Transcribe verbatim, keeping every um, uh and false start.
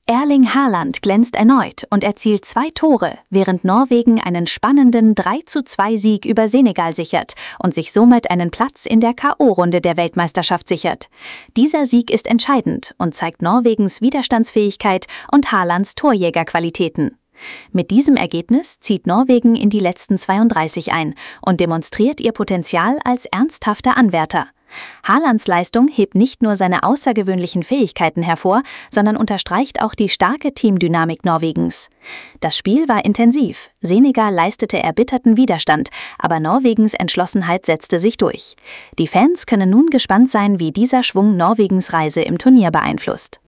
Erling Haaland glänzt erneut und erzielt zwei Tore, während Norwegen einen spannenden drei zu zwei Sieg über Senegal sichert und sich somit einen Platz in der K O-Runde der Weltmeisterschaft sichert. Dieser Sieg ist entscheidend und zeigt Norwegens Widerstandsfähigkeit und Haalands Torjägerqualitäten. Mit diesem Ergebnis zieht Norwegen in die letzten zweiunddreißig ein und demonstriert ihr Potenzial als ernsthafter Anwärter. Haalands Leistung hebt nicht nur seine außergewöhnlichen Fähigkeiten hervor, sondern unterstreicht auch die starke Teamdynamik Norwegens. Das Spiel war intensiv, Senegal leistete erbitterten Widerstand, aber Norwegens Entschlossenheit setzte sich durch. Die Fans können nun gespannt sein, wie dieser Schwung Norwegens Reise im Turnier beeinflusst.